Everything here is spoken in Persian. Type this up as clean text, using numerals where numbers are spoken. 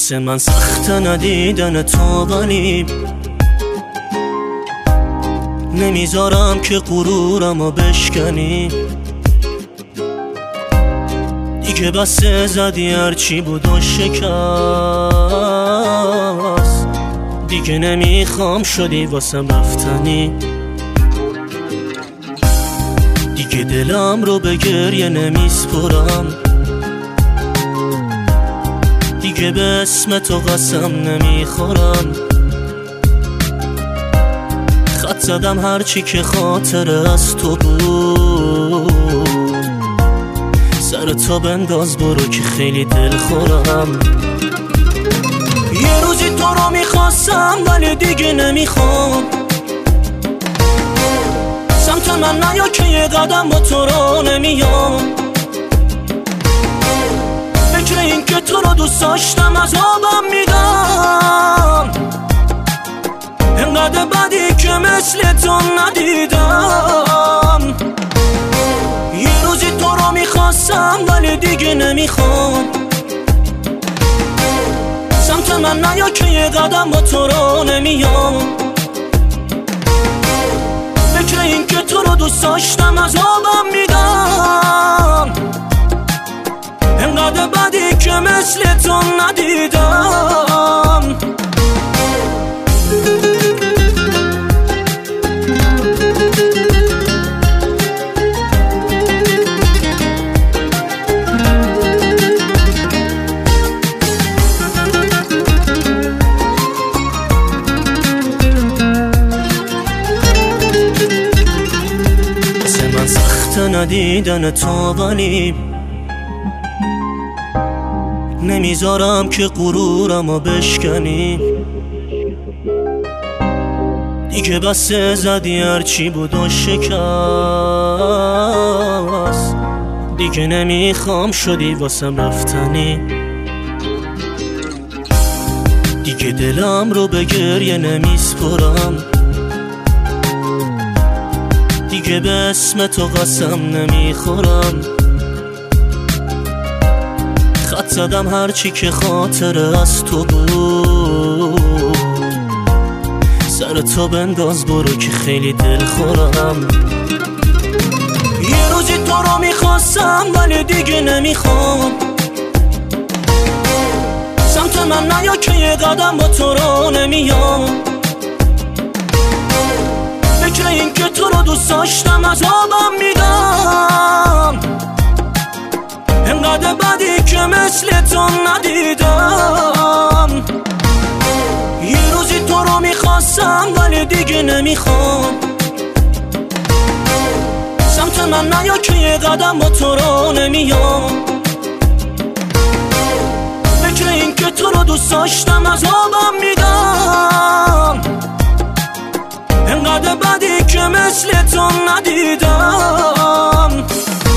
واسه من سخت ندیدن تو، ولی نمیذارم که غرورمو بشکنی. دیگه بسه زدی هرچی بود و شکست، دیگه نمیخوام شدی واسم رفتنی. دیگه دلم رو به گریه نمیسپرم، دیگه به اسم تو قسم نمیخورم. خط زدم هرچی که خاطره از تو بود، سر تو بنداز برو که خیلی دل خورم. یه روزی تو رو میخواستم ولی دیگه نمیخوام، سمت من نیا که یه قدم با تو رو نمیام. فکر این که تو رو دوست داشتم عذابم میدم، انقدر بدی که مثل تو ندیدم. یه روزی تو رو میخواستم ولی دیگه نمیخوام، سمت من نیا که یه قدم با تو رو نمیام. فکر این که تو رو دوست داشتم عذابم میدم، انقدر بدی که مثل تو ندیدم. ندیدن تو، ولی نمیذارم که غرورمو بشکنی. دیگه بسه زدی هرچی بود و شکست، دیگه نمیخوام شدی واسم رفتنی. دیگه دلم رو به گریه نمیسپرم، دیگه به اسم تو قسم نمیخورم. خط زدم هرچی که خاطره از تو بود، سر تو بنداز برو که خیلی دل خورم. یه روزی تو رو میخواستم ولی دیگه نمیخوام، سمت من نیا که یه قدم با تو رو نمیام. فکر این که تو رو دوست داشتم عذابم میدم، انقدر بدی که مثل تو ندیدم. یه روزی تو رو میخواستم ولی دیگه نمیخوام، سمت من نیا که یه قدم با تو رو نمیام. فکر این که تو رو دوست داشتم عذابم میدم، انقدر بدی که مثل تو ندیدم.